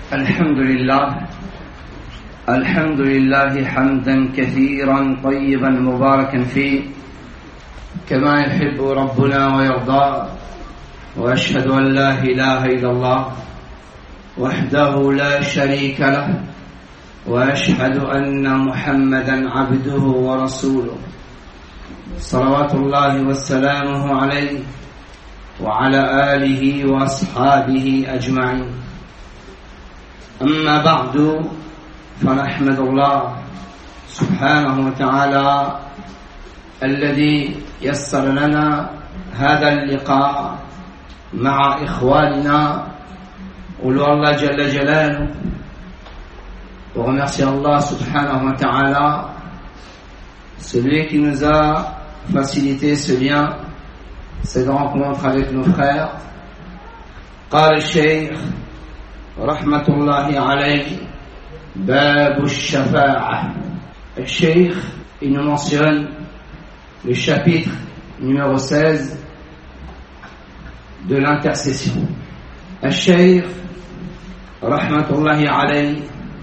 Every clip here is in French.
الحمد لله حمدا كثيرا طيبا مباركا فيه كما يحب ربنا ويرضى، وأشهد أن لا إله إلا الله وحده لا شريك له، وأشهد أن محمدا عبده ورسوله صلوات الله وسلامه عليه وعلى آله وأصحابه أجمعين. أما بعد، فنحمد الله سبحانه وتعالى الذي يسر لنا هذا اللقاء مع إخواننا أولو الله جل جلاله. On remercie Allah subhanahu wa ta'ala, celui qui nous a facilité ce lien, cette rencontre avec nos frères. قال الشيخ رحمة الله عليه باب الشفاعة. Le cheikh, il nous mentionne le chapitre numéro 16 de l'intercession. Le cheikh رحمة الله عليه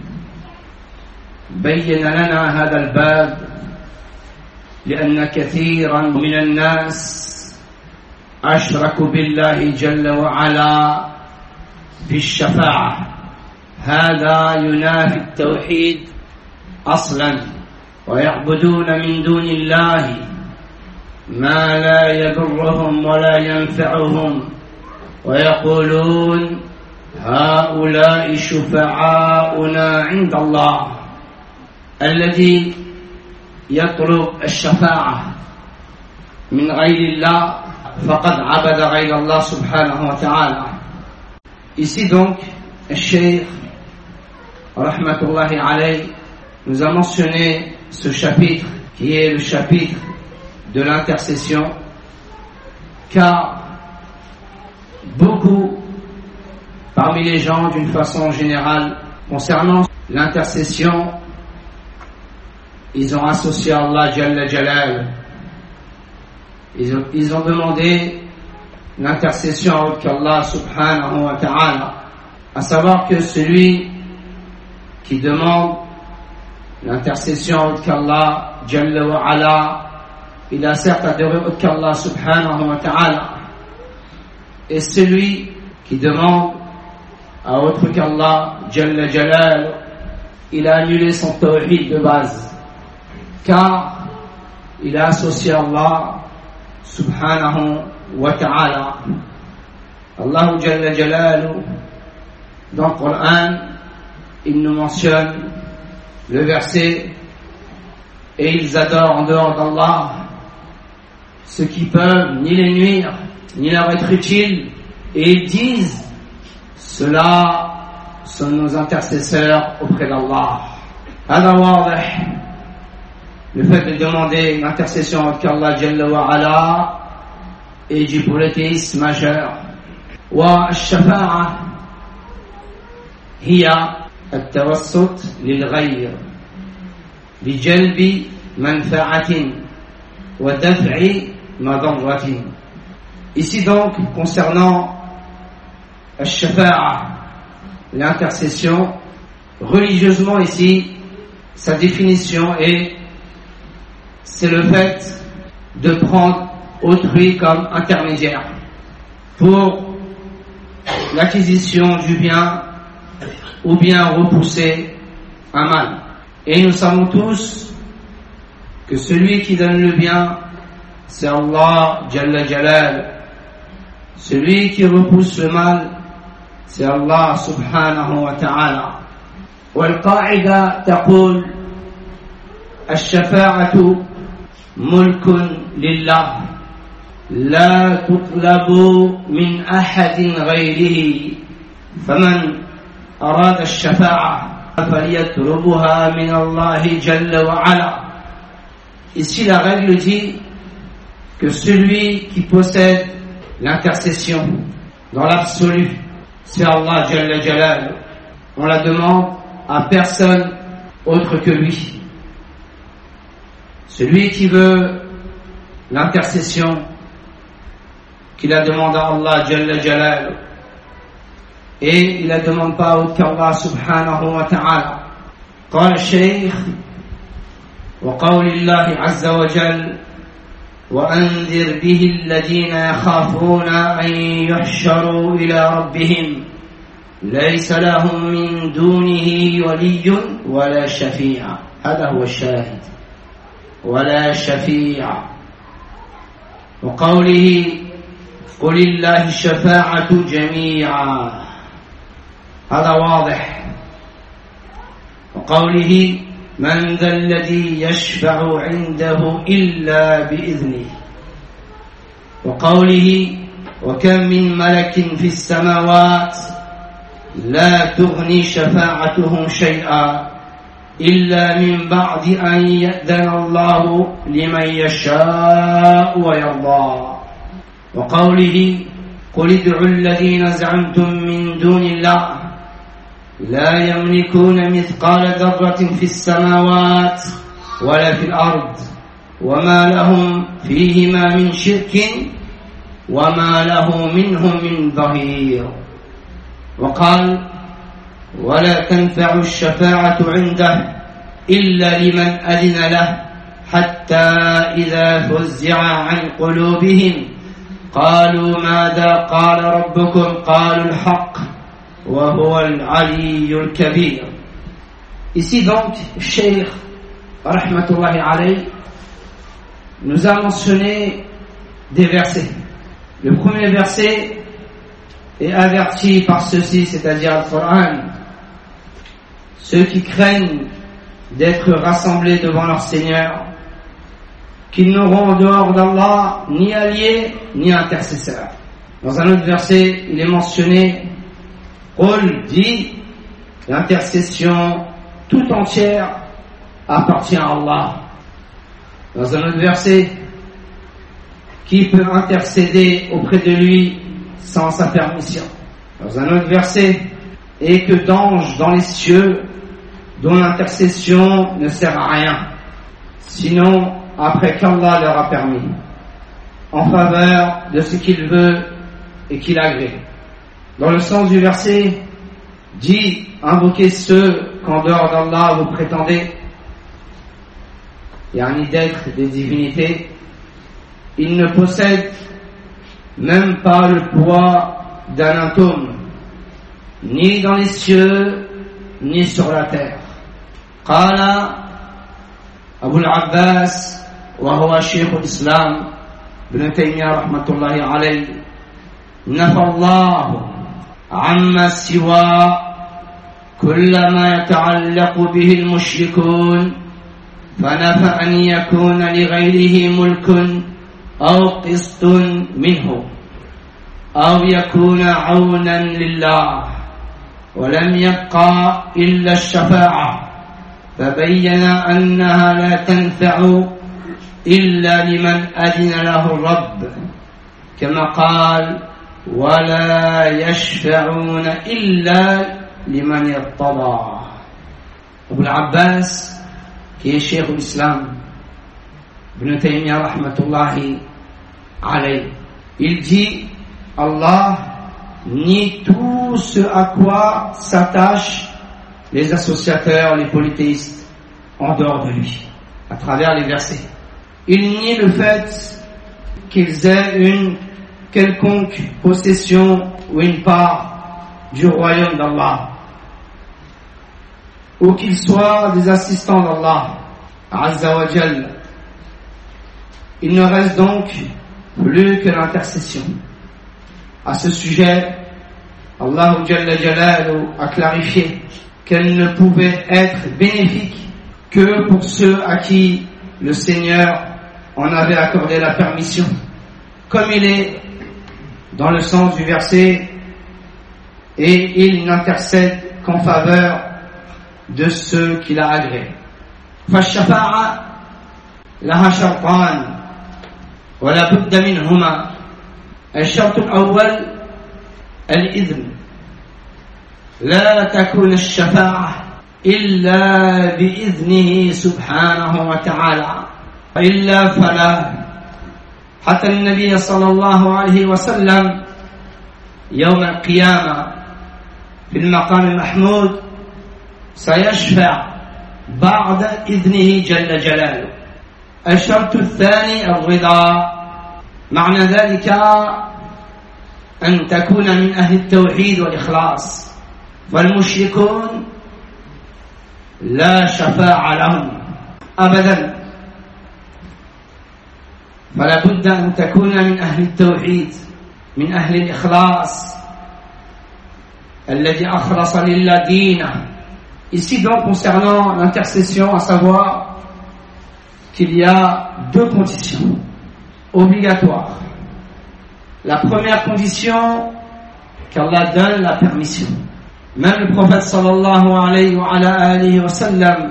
بين لنا هذا الباب لأن كثيرا من الناس أشركوا بالله جل وعلا في الشفاعة. هذا ينافي التوحيد أصلا، ويعبدون من دون الله ما لا يضرهم ولا ينفعهم، ويقولون هؤلاء شفعاؤنا عند الله. الذي يطلب الشفاعة من غير الله فقد عبد غير الله سبحانه وتعالى. Ici donc, le cheikh rahmatullahi alayhi nous a mentionné ce chapitre qui est le chapitre de l'intercession, car beaucoup parmi les gens d'une façon générale concernant l'intercession, ils ont associé Allah Jalla Jalal. Ils ont demandé l'intercession avec Allah subhanahu wa ta'ala, à savoir que celui qui demande l'intercession avec Allah Jalla wa ala, il a certes adoré avec Allah subhanahu wa ta'ala, et celui qui demande à autre qu'Allah Jalla Jalal, il a annulé son tawhid de base, car il a associé Allah subhanahu wa ta'ala. Allah Jalla Jalalu, dans le Coran, il nous mentionne le verset: et ils adorent en dehors d'Allah ce qui peuvent ni les nuire ni leur être utiles, et ils disent ceux-là sont nos intercesseurs auprès d'Allah. هذا واضح. Le fait de demander l'intercession avec Allah Jalla wa ala est du polythéisme majeur. والشفاعة هي التوسط للغير بجلب منفعة ودفع مضرة. Ici donc, concernant الشفاعة, l'intercession, religieusement ici, sa définition c'est le fait de prendre autrui comme intermédiaire pour l'acquisition du bien ou bien repousser un mal. Et nous savons tous que celui qui donne le bien, c'est Allah Jalla Jalal. Celui qui repousse le mal, c'est Allah subhanahu wa ta'ala. والقاعدة تقول الشفاعة ملك لله لا تطلب من أحد غيره، فمن أراد الشفاعة فليطلبها من الله جل وعلا. Ici la règle dit que celui qui possède l'intercession dans l'absolu, c'est Allah Jalla Jalal. On la demande à personne autre que lui. Celui qui veut l'intercession, qui la demande à Allah Jalla Jalal, et il ne demande pas autre qu'Allah subhanahu wa ta'ala. قال الشيخ وقول الله عز وجل وأنذر به الذين يخافون أن يحشروا إلى ربهم ليس لهم من دونه ولي ولا شفيع. هذا هو الشاهد، ولا شفيع. وقوله قل الله الشفاعة جميعا، هذا واضح. وقوله من ذا الذي يشفع عنده إلا بإذنه. وقوله وكم من ملك في السماوات لا تغني شفاعتهم شيئا إلا من بعد أن يأذن الله لمن يشاء ويرضى. وقوله قل ادعوا الذين زعمتم من دون الله لا يملكون مثقال ذرة في السماوات ولا في الأرض وما لهم فيهما من شرك وما له منهم من ظهير. وقال ولا تنفع الشفاعة عنده إلا لمن أذن له حتى إذا فزع عن قلوبهم قالوا ماذا قال ربكم قالوا الحق وهو العلي الكبير. Ici donc, Cheikh rahmatullahi alayh nous a mentionné des versets. Le premier verset est averti par ceci, c'est-à-dire le Coran, ceux qui craignent d'être rassemblés devant leur Seigneur, qu'ils n'auront en dehors d'Allah ni alliés ni intercesseurs. Dans un autre verset, il est mentionné Qul dit l'intercession tout entière appartient à Allah. Dans un autre verset, qui peut intercéder auprès de lui sans sa permission. Dans un autre verset, et que d'anges dans les cieux dont l'intercession ne sert à rien, sinon après qu'Allah leur a permis, en faveur de ce qu'il veut et qu'il agrée. Dans le sens du verset, dit invoquez ceux qu'en dehors d'Allah vous prétendez, yani d'être des divinités, ils ne possèdent même pas le poids d'un atome, ni dans les cieux, ni sur la terre. قال أبو العباس وهو شيخ الإسلام ابن تيمية رحمة الله عليه نفى الله عما سوى كل ما يتعلق به المشركون فنفى أن يكون لغيره ملك أو قسط منه أو يكون عونا لله ولم يبقى إلا الشفاعة فبين أنها لا تنفع إلا لمن أذن له الرب كما قال ولا يشفعون إلا لمن ارتضى. Abu al-Abbas, qui est Cheikh l'Islam, Ibn Taymiyyah rahmatullahi alayh, il dit Allah nie tout ce à quoi s'attachent les associateurs, les polythéistes en dehors de lui, à travers les versets. Il nie le fait qu'ils aient une quelconque possession ou une part du royaume d'Allah, ou qu'ils soient des assistants d'Allah Azza wa Jal. Il ne reste donc plus que l'intercession. À ce sujet, Allah Jalla Jalaluhu a clarifié qu'elle ne pouvait être bénéfique que pour ceux à qui le Seigneur en avait accordé la permission, comme il est dans le sens du verset, et il n'intercède qu'en faveur de ceux qu'il a agréés. فالشفاعة لها شرطان ولا بد منهما. الشرط الأول الإذن، لا تكون الشفاعة إلا بإذنه سبحانه وتعالى، إلا فلا. حتى النبي صلى الله عليه وسلم يوم القيامة في المقام المحمود سيشفع بعد إذنه جل جلاله. الشرط الثاني الرضا. معنى ذلك أن تكون من أهل التوحيد والإخلاص، فالمشركون لا شفاعة لهم أبدا، فلا بد أن تكون من أهل التوحيد، من أهل الإخلاص الذي أخلص لله دينه. Ici donc concernant l'intercession, à savoir qu'il y a deux conditions obligatoires. La première condition, qu'Allah donne la permission. Même le prophète sallallahu alayhi wa sallam,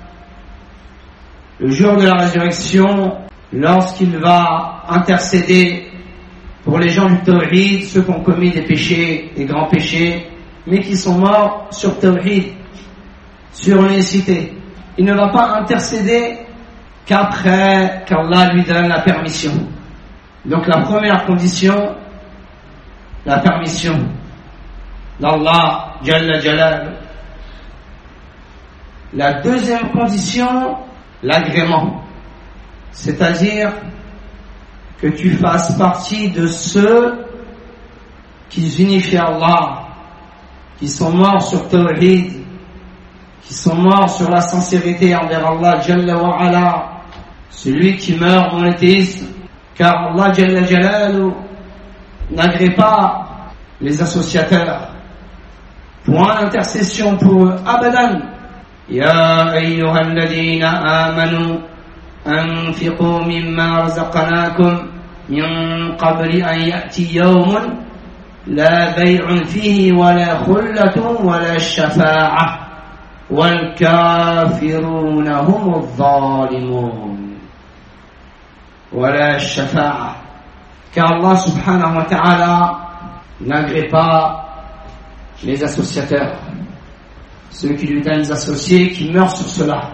le jour de la résurrection, lorsqu'il va intercéder pour les gens du tawhid, ceux qui ont commis des péchés, des grands péchés, mais qui sont morts sur tawhid, sur l'unicité, il ne va pas intercéder qu'après qu'Allah lui donne la permission. Donc la première condition, la permission d'Allah Jalla Jalal. La deuxième condition, l'agrément, c'est-à-dire que tu fasses partie de ceux qui unifient Allah, qui sont morts sur Tawhid, qui sont morts sur la sincérité envers Allah Jalla wa Ala, celui qui meurt en monothéisme, car Allah Jalla Jalalu n'agrée pas les associateurs. Point d'intercession pour eux, abadan. Ya ayyuhal ladhina amanu anfiqu mimma razaqnakum min qabli an ya'ti yawmun la bay'un fihi wa la khullatun wa la shafa'ah wal kafiruna humuz zalimun. Wa la shafa'ah. Car Allah subhanahu wa ta'ala n'agrée pas les associateurs, ceux qui lui donnent des associés, qui meurent sur cela.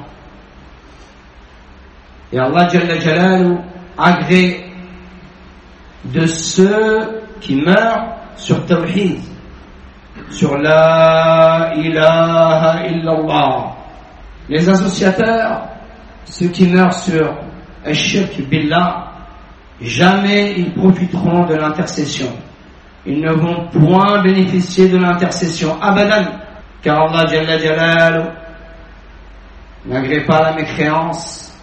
Et Allah Jalla Jalalu agrée de ceux qui meurent sur Tawhid, sur la ilaha illallah. Les associateurs, ceux qui meurent sur Ash-Shirk Billah, jamais ils profiteront de l'intercession. Ils ne vont point bénéficier de l'intercession abadan, car Allah Jalla Jalalu n'agrée pas la mécréance.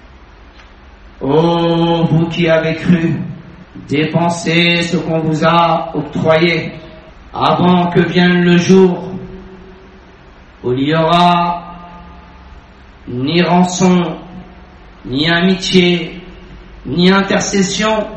Ô vous qui avez cru, dépensez ce qu'on vous a octroyé avant que vienne le jour où il n'y aura ni rançon, ni amitié, ni intercession,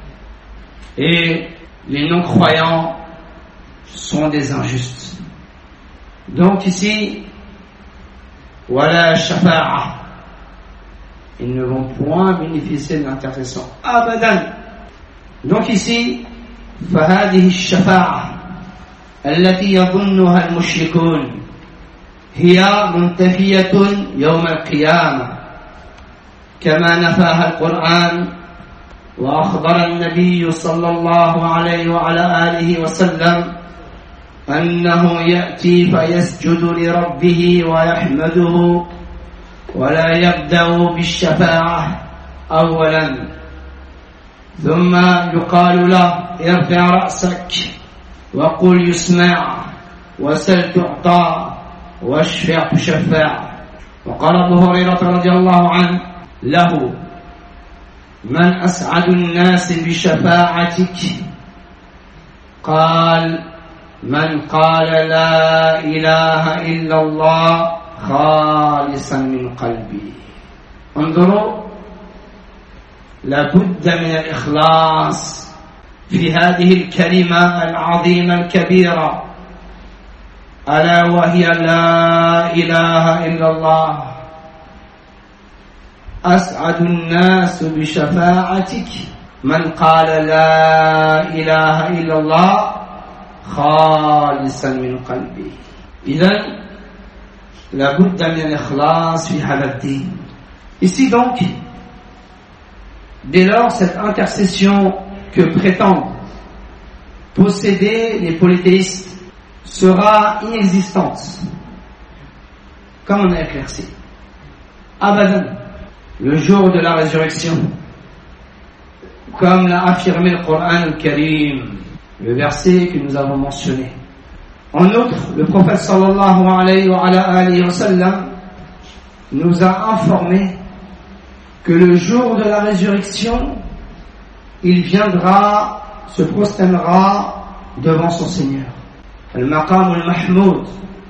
et les non-croyants sont des injustes. Donc ici, wala shafa'a, ils ne vont point bénéficier de l'intercession abadan. Donc ici, فهذه الشفاعة التي يظنها المشركون هي منتفية يوم القيامة كما نفاها القرآن وأخبر النبي صلى الله عليه وعلى آله وسلم أنه يأتي فيسجد لربه ويحمده ولا يبدأ بالشفاعة أولا ثم يقال له ارفع رأسك وقل يسمع وسل تعطى واشفع تشفع. وقال أبو هريرة رضي الله عنه له من أسعد الناس بشفاعتك؟ قال من قال لا إله إلا الله خالصا من قلبي. انظروا، لابد من الإخلاص في هذه الكلمة العظيمة الكبيرة، ألا وهي لا إله إلا الله. أسعد الناس بشفاعتك من قال لا إله إلا الله خالصا من قلبه. إذن لابد من الإخلاص في هذا الدين. Ici donc, dès lors cette intercession que prétendent posséder les polythéistes, sera inexistante, comme on a éclairci. Abadan, le jour de la résurrection, comme l'a affirmé le Coran al-Karim, le verset que nous avons mentionné. En outre, le prophète sallallahu alayhi wa sallam nous a informé que le jour de la résurrection, il viendra, se prosternera devant son Seigneur. Al-Maqam al-Mahmoud,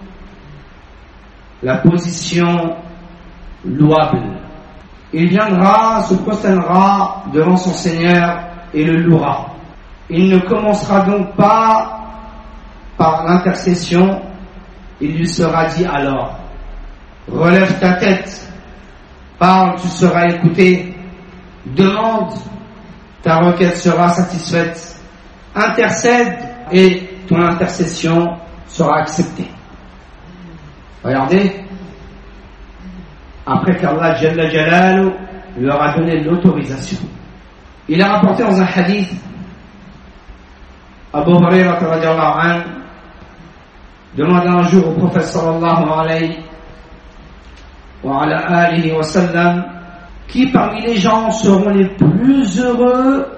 la position louable. Il viendra, se prosternera devant son Seigneur et le louera. Il ne commencera donc pas par l'intercession, il lui sera dit alors: relève ta tête, parle, tu seras écouté, demande, ta requête sera satisfaite, intercède et ton intercession sera acceptée. Regardez, après qu'Allah Jalla Jalalu leur a donné l'autorisation. Il a rapporté dans un hadith, Abu Hurairah radiyallahu anhu demanda un jour au prophète sallallahu alayhi wa sallam: qui parmi les gens seront les plus heureux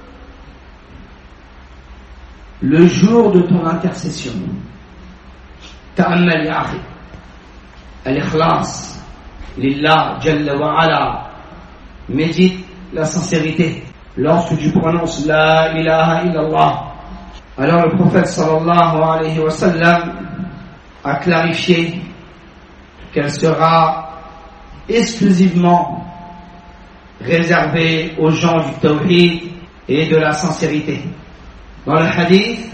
le jour de ton intercession? Ta'ammal ya akhi, al-ikhlas lillah jalla wa ala, médite la sincérité lorsque tu prononces la ilaha illallah. Alors le prophète sallallahu alayhi wa sallam a clarifié qu'elle sera exclusivement réservée aux gens du tawhid et de la sincérité. Dans le hadith,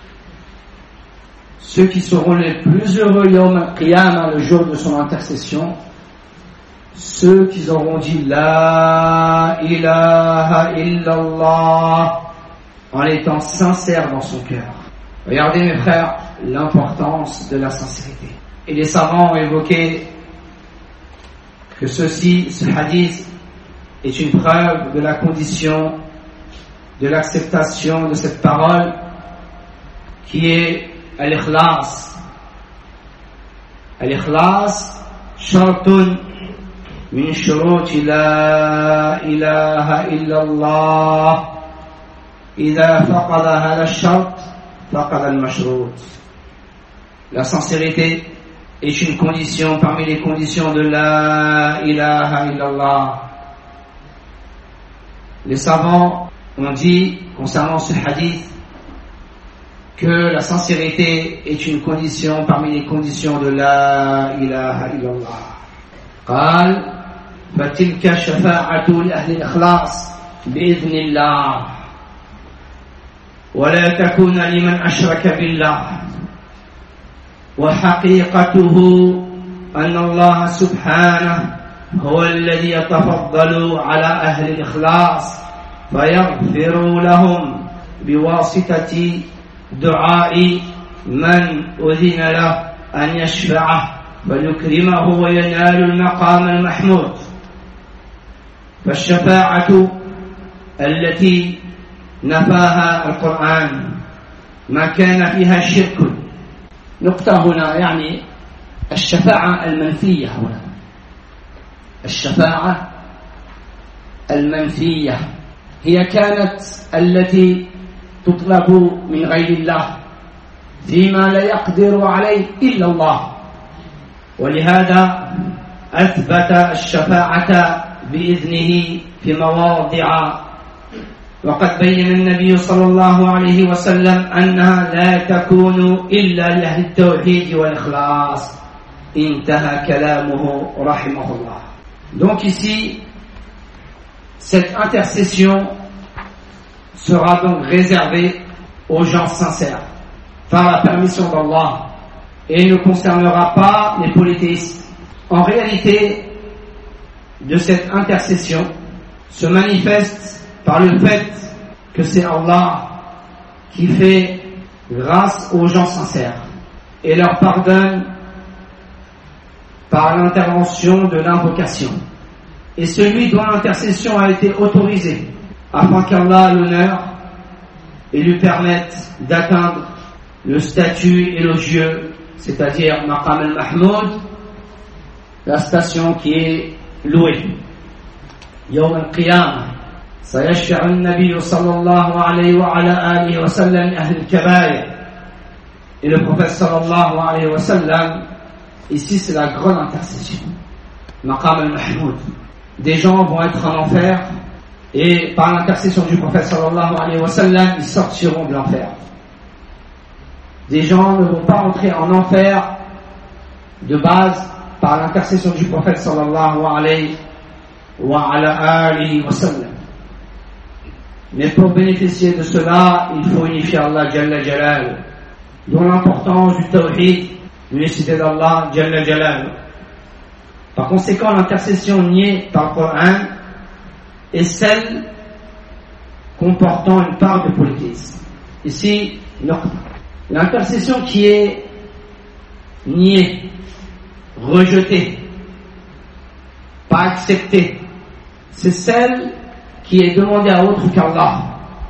ceux qui seront les plus heureux yawm al-qiyamah, le jour de son intercession, ceux qui auront dit la ilaha illallah en étant sincères dans son cœur. Regardez mes frères, l'importance de la sincérité. Et les savants ont évoqué que ce hadith est une preuve de la condition de l'acceptation de cette parole qui est al-ikhlas. Al-ikhlas, shartun min shuruti la ilaha illallah. إذا فقد هذا الشرط فقد المشروط. La sincérité est une condition parmi les conditions de la ilaha illallah. Les savants ont dit concernant ce hadith que la sincérité est une condition parmi les conditions de la ilaha illallah. قال فتلك شفاعة لأهل الإخلاص بإذن الله ولا تكون لمن أشرك بالله وحقيقته أن الله سبحانه هو الذي يتفضل على أهل الإخلاص فيغفر لهم بواسطة دعاء من أذن له أن يشفعه فيكرمه وينال المقام المحمود. فالشفاعة التي نفاها القرآن ما كان فيها شرك. نقطة هنا يعني الشفاعة المنفية هنا، الشفاعة المنفية هي كانت التي تطلب من غير الله فيما لا يقدر عليه إلا الله، ولهذا أثبت الشفاعة بإذنه في مواضع، وقد بين النبي صلى الله عليه وسلم أنها لا تكون إلا لأهل التوحيد والإخلاص. انتهى كلامه رحمه الله. Donc ici, cette intercession sera donc réservée aux gens sincères par la permission d'Allah et ne concernera pas les polythéistes. En réalité, de cette intercession se manifeste par le fait que c'est Allah qui fait grâce aux gens sincères et leur pardonne par l'intervention de l'invocation. Et celui dont l'intercession a été autorisée afin qu'Allah l'honneur et lui permette d'atteindre le statut élogieux, c'est-à-dire Maqam al-Mahmoud, la station qui est louée. Yawm al-Qiyamah, سيشفع النبي صلى الله عليه وعلى آله وسلم أهل الكبائر. Et le prophète sallallahu alayhi wa sallam, ici c'est la grande intercession. Maqam al-Mahmoud. Des gens vont être en enfer et par l'intercession du prophète sallallahu alayhi wa sallam, ils sortiront de l'enfer. Des gens ne vont pas entrer en enfer de base par l'intercession du prophète sallallahu alayhi wa sallam. Mais pour bénéficier de cela, il faut unifier Allah Jalla Jalal, dont l'importance du tawhid, l'unicité d'Allah Jalla Jalal. Par conséquent, l'intercession niée par le Coran est celle comportant une part de polythéisme. Ici, l'intercession qui est niée, rejetée, pas acceptée, c'est celle qui est demandée à autre qu'Allah,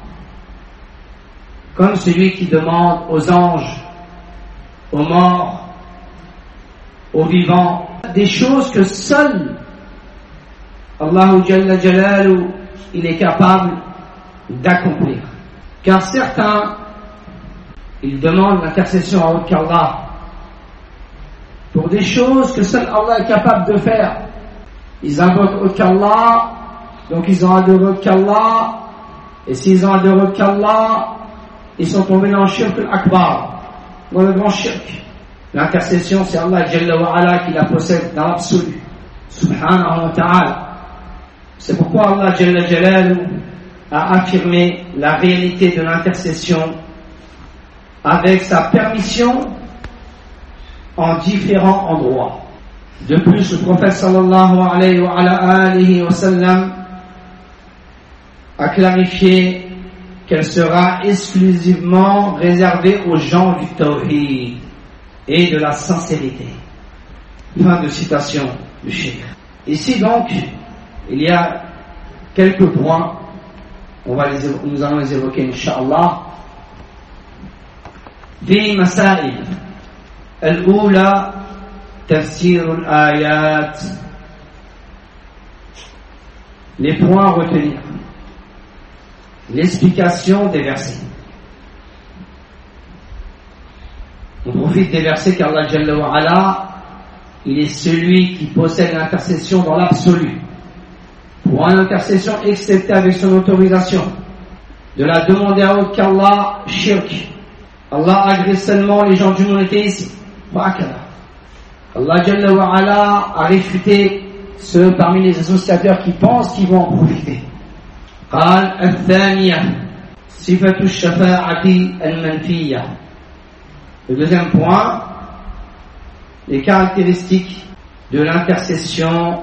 comme celui qui demande aux anges, aux morts, aux vivants, des choses que seul Allahu Jalla Jalalu il est capable d'accomplir. Car certains, ils demandent l'intercession à autre qu'Allah pour des choses que seul Allah est capable de faire. Ils invoquent autre qu'Allah, donc ils ont adoré autre qu'Allah, et s'ils ont adoré autre qu'Allah, ils sont tombés dans le shirk al-akbar, dans le grand shirk. L'intercession, c'est Allah Jalla wa Ala qui la possède dans l'absolu, subhanahu wa ta'ala. C'est pourquoi Allah Jalla Jalalu a affirmé la réalité de l'intercession avec sa permission en différents endroits. De plus, le prophète sallallahu alayhi wa sallam a clarifié qu'elle sera exclusivement réservée aux gens du tawhid et de la sincérité. Fin de citation du cheikh. Ici donc, il y a quelques points, nous allons les évoquer incha'Allah. في مسائل الأولى تفسير الآيات. Les points à retenir: l'explication des versets. On profite des versets qu'Allah Jalla wa Ala, il est celui qui possède l'intercession dans l'absolu. Pour une intercession excepté avec son autorisation, de la demander à autre qu'Allah, shirk. Allah agrée seulement les gens du monothéisme. Allah Jalla wa Ala a réfuté ceux parmi les associateurs qui pensent qu'ils vont en profiter. قال الثانية صفة الشفاعة المنفية. Le deuxième point, les caractéristiques de l'intercession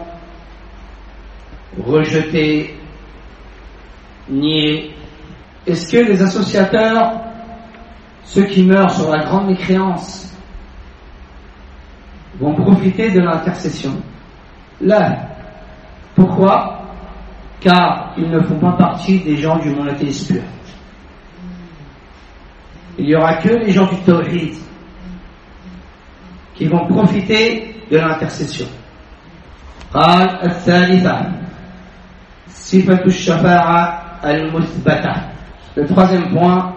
rejetée, niée. Est-ce que les associateurs, ceux qui meurent sur la grande mécréance, vont profiter de l'intercession? Là. Pourquoi? Car ils ne font pas partie des gens du monothéisme pur. Il n'y aura que les gens du tawhid qui vont profiter de l'intercession. قال الثالثة صفة الشفاعة المثبتة. Le troisième point,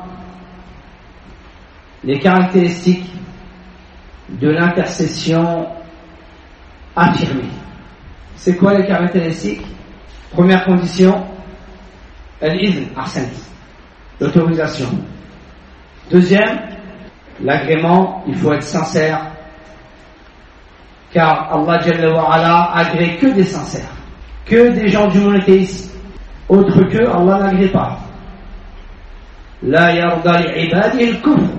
les caractéristiques de l'intercession affirmée. C'est quoi les caractéristiques? Première condition, al-izn, ahsan, l'autorisation. Deuxième, l'agrément, il faut être sincère, car Allah Jalla wa Ala agrée que des sincères, que des gens du monothéisme. Autre que, Allah n'agrée pas. La yarda li'ibadihi al-kufr.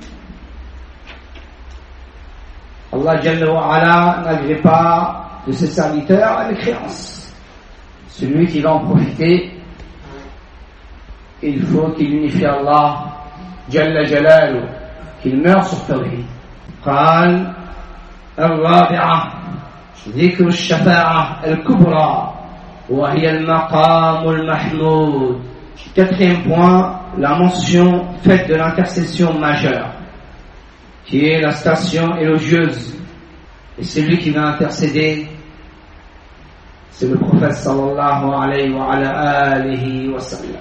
Allah Jalla wa Ala n'agrée pas de ses serviteurs à mécréance. Celui qui va en profiter, il faut qu'il unifie Allah Jalla Jalalu, qu'il meure sur tawhid. قال الرابعة ذكر الشفاعة الكبرى وهي المقام المحمود. Quatrième point, la mention faite de l'intercession majeure. qui est la station élogieuse. Et celui qui va intercéder, c'est le prophète sallallahu alayhi wa ala alihi wa sallam.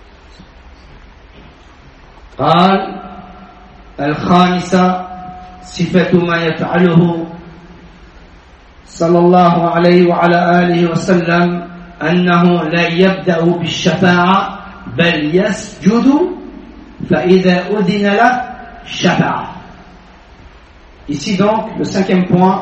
قال الخامسة صفة ما يفعله صلى الله عليه وعلى آله وسلم أنه لا يبدأ بالشفاعة بل يسجد فإذا أذن له شفع. Ici donc, le cinquième point,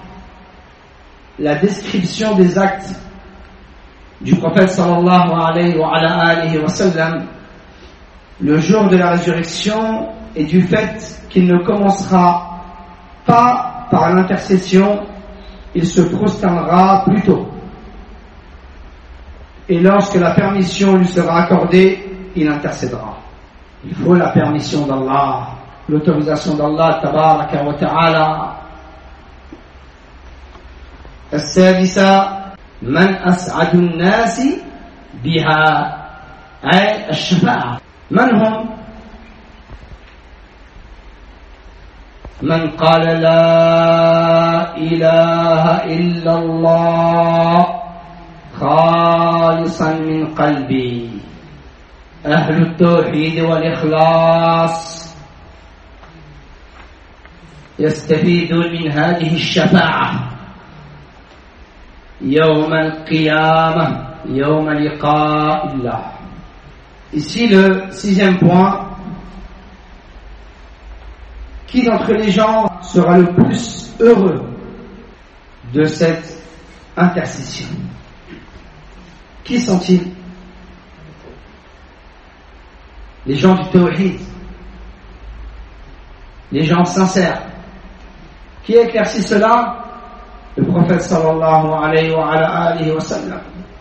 la description des actes du prophète sallallahu alayhi wa sallam le jour de la résurrection et du fait qu'il ne commencera pas par l'intercession, il se prosternera plus tôt. Et lorsque la permission lui sera accordée, il intercédera. Il faut la permission d'Allah, l'autorisation d'Allah tabaraka wa ta'ala. السادسة من أسعد الناس بها أي الشفاعة. من هم؟ من قال لا إله إلا الله خالصا من قلبي أهل التوحيد والإخلاص يستفيدون من هذه الشفاعة يوم القيامة يوم لقاء الله. Ici le sixième point, qui d'entre les gens sera le plus heureux de cette intercession? Qui sont-ils? Les gens du tawhid, les gens sincères. Qui éclaircit cela? Le prophète sallallahu alayhi wa sallam.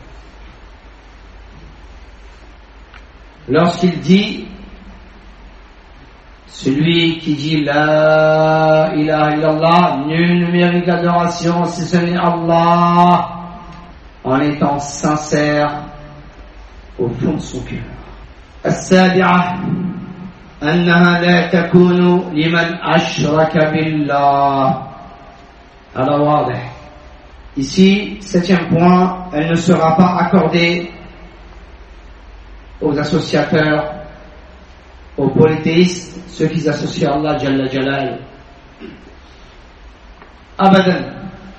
Lorsqu'il dit, celui qui dit la ilaha illallah, nul ne mérite l'adoration si ce n'est Allah, en étant sincère au fond de son cœur. السابعة أنها لا تكون لمن أشرك بالله. Alors واضح. Ici, septième point, elle ne sera pas accordée aux associateurs, aux polythéistes, ceux qui associent Allah Jalla Jalal. أبدا.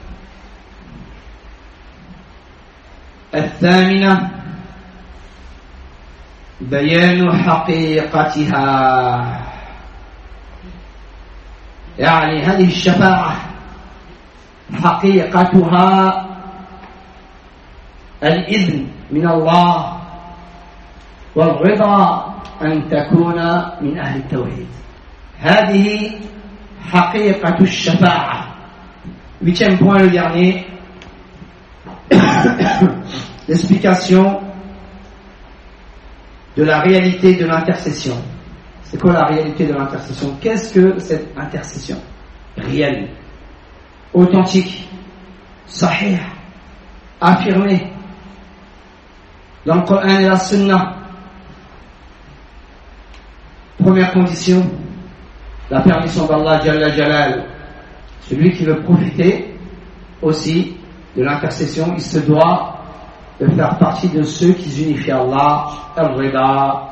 الثامنة بيان حقيقتها، يعني هذه الشفاعة حقيقتها الإذن من الله والرضا أن تكون من أهل التوحيد. هذه حقيقة الشفاعة. Huitième point, le dernier, l'explication de la réalité de l'intercession. C'est quoi la réalité de l'intercession? Qu'est-ce que cette intercession réelle, authentique, sahih, affirmée dans le Coran et la Sunna? Première condition, la permission d'Allah Jalla Jalal. Celui qui veut profiter aussi de l'intercession, il se doit de faire partie de ceux qui unifient Allah, al-Rida.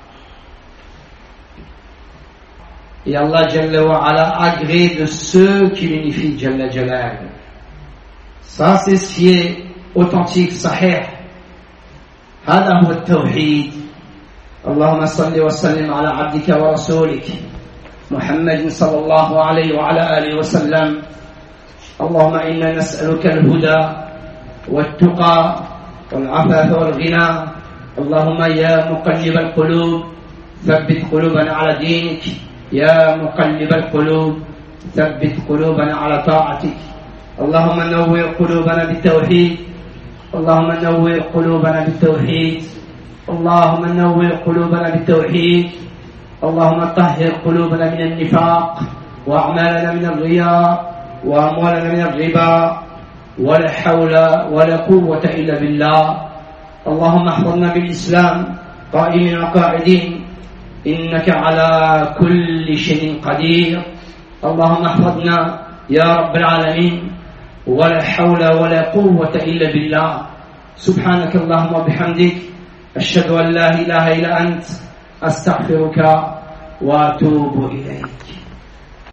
Et Allah Jalla wa Ala agrée de ceux qui l'unifient Jalla Jalal. Ça, c'est ce qui est authentique, sahih. هذا هو التوحيد. اللهم صل وسلم على عبدك ورسولك محمد صلى الله عليه وعلى آله وسلم. اللهم إنا نسألك الهدى والتقى والعفاف والغنى. اللهم يا مقلب القلوب ثبت قلوبنا على دينك. يا مقلب القلوب ثبت قلوبنا على طاعتك. اللهم نور قلوبنا بالتوحيد. اللهم نور قلوبنا بالتوحيد. اللهم نور قلوبنا بالتوحيد. اللهم طهر قلوبنا من النفاق وأعمالنا من الرياء وأموالنا من الربا. ولا حول ولا قوة إلا بالله. اللهم احفظنا بالإسلام قائمين وقاعدين إنك على كل شيء قدير. اللهم احفظنا يا رب العالمين، ولا حول ولا قوة إلا بالله. سبحانك اللهم وبحمدك، أشهد أن لا إله إلا أنت، أستغفرك وأتوب إليك.